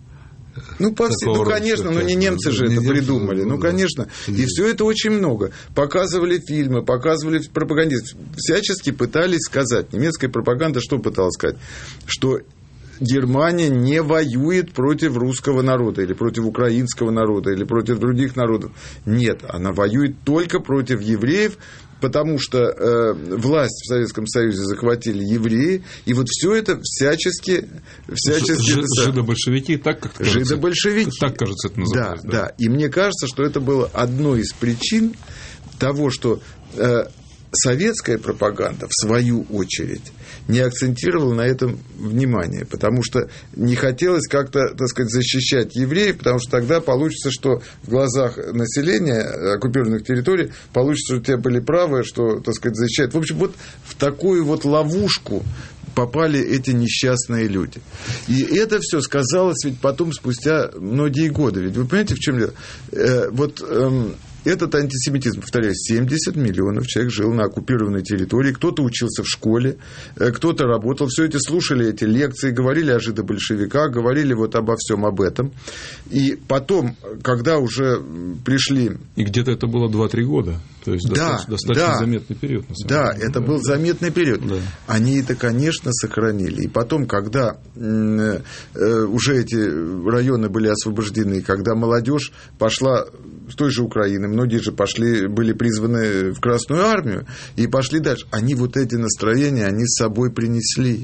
Ну, по всей, ну, конечно, но не немцы же не это немцы, придумали. Ну, конечно. И все это очень много. Показывали фильмы, показывали пропагандисты. Всячески пытались сказать. Немецкая пропаганда что пыталась сказать? Что Германия не воюет против русского народа, или против украинского народа, или против других народов. Нет, она воюет только против евреев, потому что э, власть в Советском Союзе захватили евреи, и вот все это всячески... всячески Ж, жидобольшевики, так как Жидобольшевики. Так, кажется, это называется. Да, да, да. И мне кажется, что это было одной из причин того, что э, советская пропаганда, в свою очередь, не акцентировала на этом внимание, потому что не хотелось как-то, так сказать, защищать евреев, потому что тогда получится, что в глазах населения оккупированных территорий получится, что те были правы, что, так сказать, защищают. В общем, вот в такую вот ловушку попали эти несчастные люди. И это все сказалось ведь потом, спустя многие годы. Ведь вы понимаете, в чем дело? Э, вот... Эм, Этот антисемитизм, повторяю, семьдесят миллионов человек жил на оккупированной территории, кто-то учился в школе, кто-то работал, все эти слушали эти лекции, говорили о жидобольшевиках, говорили вот обо всем об этом. И потом, когда уже пришли... И где-то это было два-три года, то есть да, достаточно, достаточно да, заметный период. На самом да, деле. это был заметный период. Да. Они это, конечно, сохранили. И потом, когда э, уже эти районы были освобождены, когда молодежь пошла с той же Украины, многие же пошли, были призваны в Красную армию и пошли дальше. Они вот эти настроения, они с собой принесли.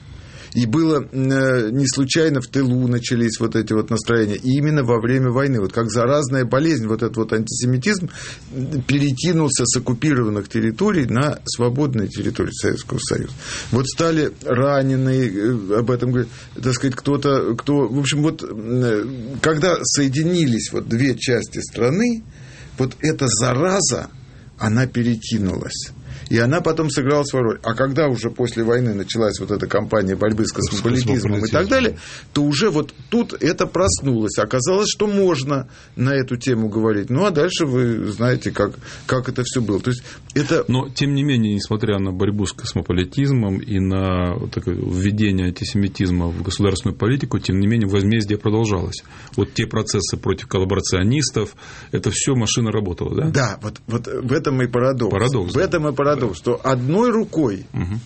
И было э, не случайно в тылу начались вот эти вот настроения. И именно во время войны, вот как заразная болезнь, вот этот вот антисемитизм перекинулся с оккупированных территорий на свободные территории Советского Союза. Вот стали раненые, об этом говорит, так сказать, кто-то, кто... В общем, вот когда соединились вот две части страны, вот эта зараза, она перекинулась. И она потом сыграла свою роль. А когда уже после войны началась вот эта кампания борьбы с космополитизмом и так далее, то уже вот тут это проснулось. Оказалось, что можно на эту тему говорить. Ну, а дальше вы знаете, как, как это все было. То есть это... Но, тем не менее, несмотря на борьбу с космополитизмом и на вот такое введение антисемитизма в государственную политику, тем не менее, возмездие продолжалось. Вот те процессы против коллаборационистов, это все машина работала, да? Да, вот, вот в этом и парадокс. Парадокс. В этом и парадокс. Что одной рукой угу.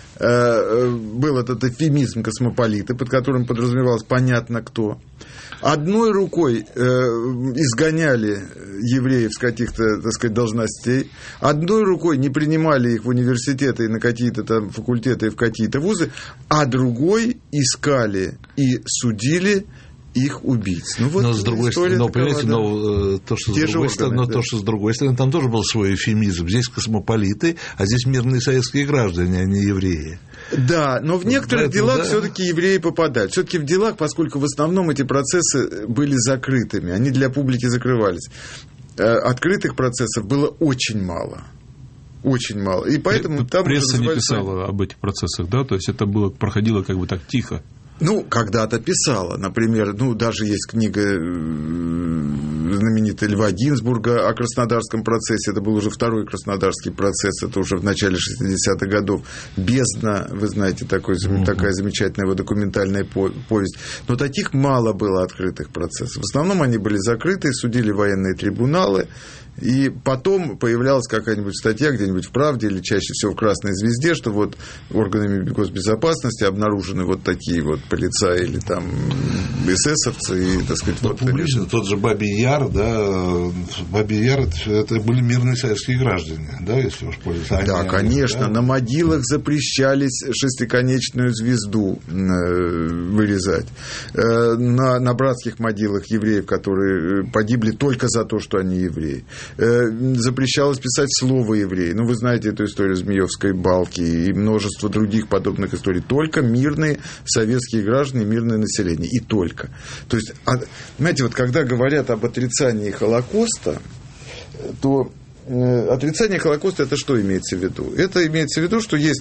э, был этот эвфемизм космополиты, под которым подразумевалось понятно кто. Одной рукой э, изгоняли евреев с каких-то, так сказать, должностей. Одной рукой не принимали их в университеты и на какие-то там факультеты и в какие-то вузы. А другой искали и судили их убийц. Ну, вот но с другой стороны, но, понимаете, но, то, что с другой стороны, органы, но да. то, что с другой стороны, там тоже был свой эвфемизм. Здесь космополиты, а здесь мирные советские граждане, а не евреи. Да, но в некоторых Поэтому, делах да. все-таки евреи попадают. Все-таки в делах, поскольку в основном эти процессы были закрытыми, они для публики закрывались. Открытых процессов было очень мало. Очень мало. И поэтому там пресса не писала об этих процессах, да? То есть это было, проходило как бы так тихо. Ну, когда-то писала, например, ну, даже есть книга знаменитый Льва Гинзбурга о Краснодарском процессе. Это был уже второй Краснодарский процесс, это уже в начале шестидесятых годов. «Бездна», вы знаете, такой, mm-hmm. такая замечательная его документальная повесть. Но таких мало было открытых процессов. В основном они были закрыты, судили военные трибуналы. И потом появлялась какая-нибудь статья где-нибудь в «Правде» или чаще всего в «Красной звезде», что вот органами госбезопасности обнаружены вот такие вот полицаи или там эсэсовцы. И, так сказать, но вот публично это... тот же Бабий Яр, да, Бабий Яр, это, это были мирные советские граждане, да, если уж пользоваться. Да, они, конечно, да? На могилах запрещались шестиконечную звезду вырезать. На, на братских могилах евреев, которые погибли только за то, что они евреи. Запрещалось писать слово «еврей». Ну, вы знаете эту историю Змеевской балки и множество других подобных историй. Только мирные советские граждане, мирное население. И только. То есть, знаете, вот когда говорят об отрицании Холокоста, то отрицание Холокоста, это что имеется в виду? Это имеется в виду, что есть,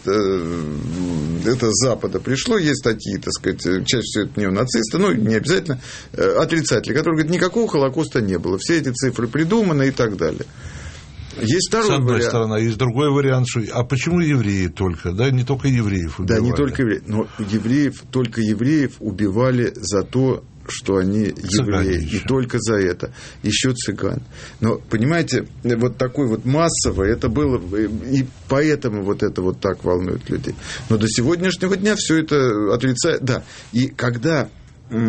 это с Запада пришло, есть такие, так сказать, чаще всего это неонацисты, ну, не обязательно, отрицатели, которые говорят, никакого Холокоста не было, все эти цифры придуманы и так далее. Есть второй с одной вариант. стороны, есть другой вариант, что а почему евреи только, да, не только евреев убивали. Да, не только евреев, но евреев, только евреев убивали за то, что они евреи, и только за это. Еще цыган. Но, понимаете, вот такой вот массовый, это было, и поэтому вот это вот так волнует людей. Но до сегодняшнего дня все это отрицает. Да, и когда э,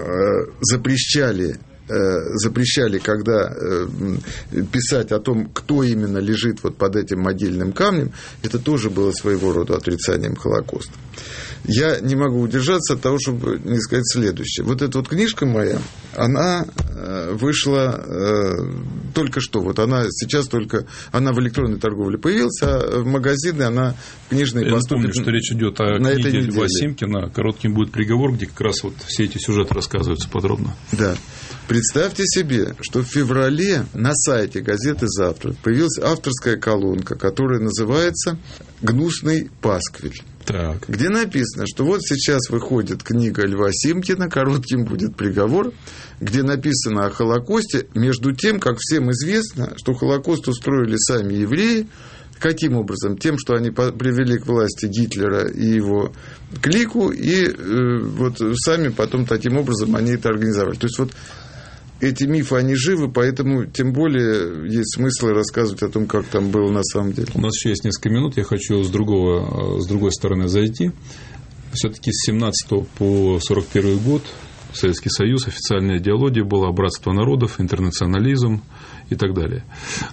запрещали запрещали, когда писать о том, кто именно лежит вот под этим могильным камнем, это тоже было своего рода отрицанием Холокоста. Я не могу удержаться от того, чтобы не сказать следующее. Вот эта вот книжка моя, она вышла только что. Вот она сейчас только, она в электронной торговле появилась, а в магазины она книжные Я поступит. Я напомню, что речь идет о на книге Льва Симкина «Коротким будет приговор», где как раз вот все эти сюжеты рассказываются подробно. Да. Представьте себе, что в феврале на сайте газеты «Завтра» появилась авторская колонка, которая называется «Гнусный пасквиль». Так. Где написано, что вот сейчас выходит книга Льва Симкина «Коротким будет приговор», где написано о Холокосте, между тем, как всем известно, что Холокост устроили сами евреи. Каким образом? Тем, что они привели к власти Гитлера и его клику, и э, вот сами потом таким образом они это организовали. То есть вот эти мифы, они живы, поэтому тем более есть смысл рассказывать о том, как там было на самом деле. У нас еще есть несколько минут, я хочу с, другого, с другой стороны зайти. Все-таки с семнадцатого по сорок первый год Советский Союз, официальная идеология была братство народов, интернационализм и так далее.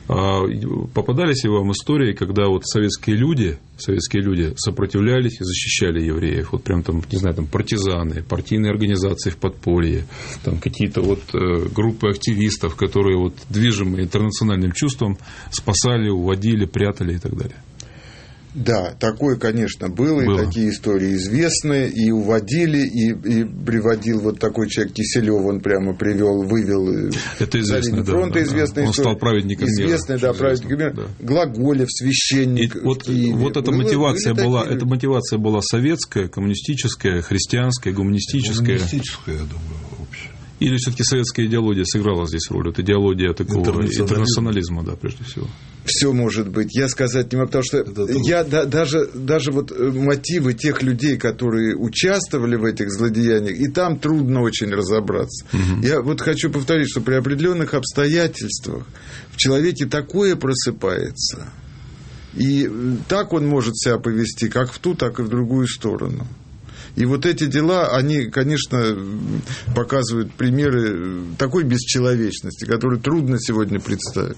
Попадались ли вам истории, когда вот советские люди, советские люди сопротивлялись и защищали евреев? Вот прям там, не знаю, там партизаны, партийные организации в подполье, там какие-то вот группы активистов, которые вот движимые интернациональным чувством спасали, уводили, прятали и так далее. Да, такое, конечно, было, было, и такие истории известны, и уводили, и, и приводил вот такой человек Киселёв, он прямо привел, вывел это за линию фронта, да, известная да. Он история. стал праведником мира. Известный, да, праведником мира. Да. Глаголев, священник и вот, в Киеве. Вот эта было, мотивация была, эта мотивация была советская, коммунистическая, христианская, гуманистическая. Гуманистическая, я думаю, вообще. Или все-таки советская идеология сыграла здесь роль? Вот идеология такого интернационализма, интернационализма, да, прежде всего. Все может быть. Я сказать не могу, потому что это, это... я да, даже, даже вот мотивы тех людей, которые участвовали в этих злодеяниях, и там трудно очень разобраться. Угу. Я вот хочу повторить, что при определенных обстоятельствах в человеке такое просыпается, и так он может себя повести, как в ту, так и в другую сторону. И вот эти дела, они, конечно, показывают примеры такой бесчеловечности, которую трудно сегодня представить.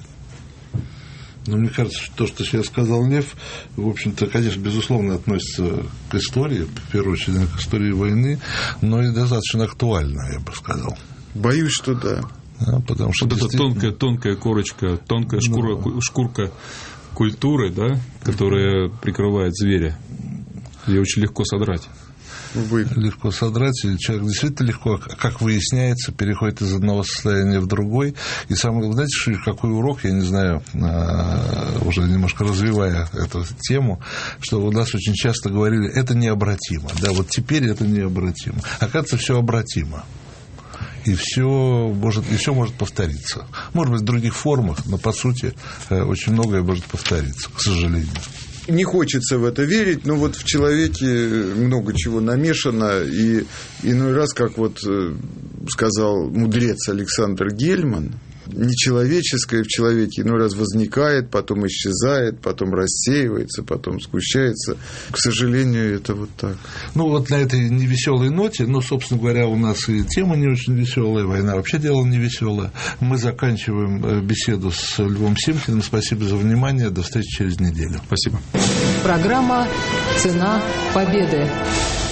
Но мне кажется, что то, что сейчас сказал Лев, в общем-то, конечно, безусловно, относится к истории, в первую очередь, к истории войны, но и достаточно актуально, я бы сказал. Боюсь, что да. А, потому что вот действительно... эта тонкая, тонкая корочка, тонкая шкура, ну... шкурка культуры, да, которая прикрывает зверя, ее очень легко содрать. Вы... Легко содрать, и человек действительно легко, как выясняется, переходит из одного состояния в другой. И самое, знаете, что, какой урок, я не знаю, уже немножко развивая эту тему, что у нас очень часто говорили, это необратимо. Да, вот теперь это необратимо. Оказывается, все обратимо. и все может, и все может повториться. Может быть, в других формах, но, по сути, очень многое может повториться, к сожалению. Не хочется в это верить, но вот в человеке много чего намешано, и иной раз, как вот сказал мудрец Александр Гельман, нечеловеческое в человеке иной раз возникает, потом исчезает, потом рассеивается, потом сгущается. К сожалению, это вот так. Ну, вот на этой невеселой ноте, ну, собственно говоря, у нас и тема не очень веселая, война вообще дело невеселое. Мы заканчиваем беседу с Львом Симкиным. Спасибо за внимание. До встречи через неделю. Спасибо. Программа «Цена победы».